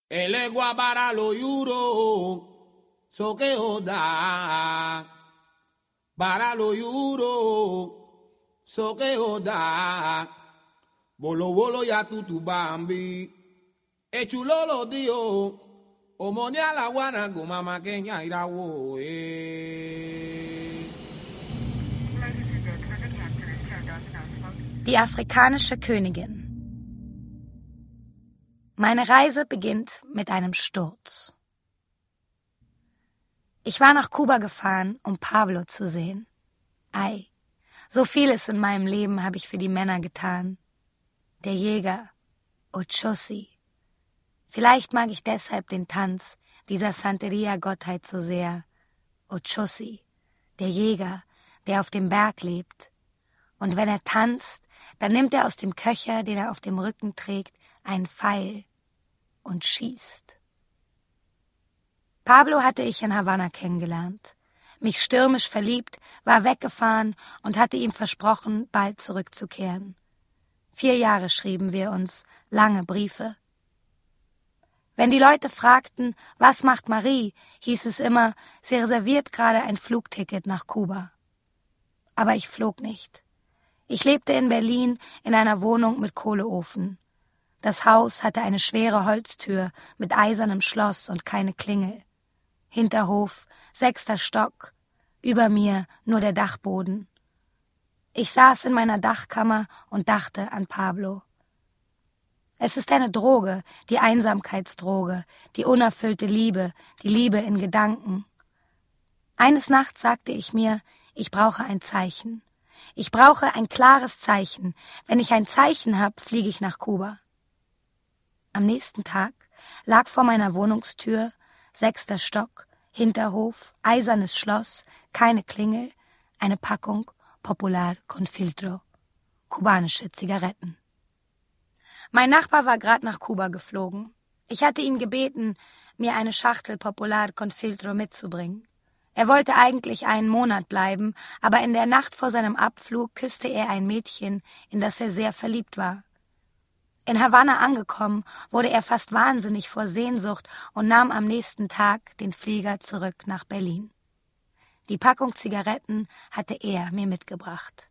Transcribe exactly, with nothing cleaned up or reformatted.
Elegua para lo yuro, so que oda. Para lo yuro, so que oda. Bolo bolo ya tutu bambi. E chulolo dio. Omoni ala wana go mama Kenya irawo eh. Die afrikanische Königin. Meine Reise beginnt mit einem Sturz. Ich war nach Kuba gefahren, um Pablo zu sehen. Ei, so vieles in meinem Leben habe ich für die Männer getan. Der Jäger, Ochosi. Vielleicht mag ich deshalb den Tanz dieser Santeria-Gottheit so sehr. Ochosi, der Jäger, der auf dem Berg lebt. Und wenn er tanzt, dann nimmt er aus dem Köcher, den er auf dem Rücken trägt, einen Pfeil und schießt. Pablo hatte ich in Havanna kennengelernt, mich stürmisch verliebt, war weggefahren und hatte ihm versprochen, bald zurückzukehren. Vier Jahre schrieben wir uns, lange Briefe. Wenn die Leute fragten, was macht Marie, hieß es immer, sie reserviert gerade ein Flugticket nach Kuba. Aber ich flog nicht. Ich lebte in Berlin in einer Wohnung mit Kohleofen. Das Haus hatte eine schwere Holztür mit eisernem Schloss und keine Klingel. Hinterhof, sechster Stock, über mir nur der Dachboden. Ich saß in meiner Dachkammer und dachte an Pablo. Es ist eine Droge, die Einsamkeitsdroge, die unerfüllte Liebe, die Liebe in Gedanken. Eines Nachts sagte ich mir, ich brauche ein Zeichen. Ich brauche ein klares Zeichen. Wenn ich ein Zeichen habe, fliege ich nach Kuba. Am nächsten Tag lag vor meiner Wohnungstür, sechster Stock, Hinterhof, eisernes Schloss, keine Klingel, eine Packung Popular con Filtro, kubanische Zigaretten. Mein Nachbar war gerade nach Kuba geflogen. Ich hatte ihn gebeten, mir eine Schachtel Popular con Filtro mitzubringen. Er wollte eigentlich einen Monat bleiben, aber in der Nacht vor seinem Abflug küsste er ein Mädchen, in das er sehr verliebt war. In Havanna angekommen, wurde er fast wahnsinnig vor Sehnsucht und nahm am nächsten Tag den Flieger zurück nach Berlin. Die Packung Zigaretten hatte er mir mitgebracht.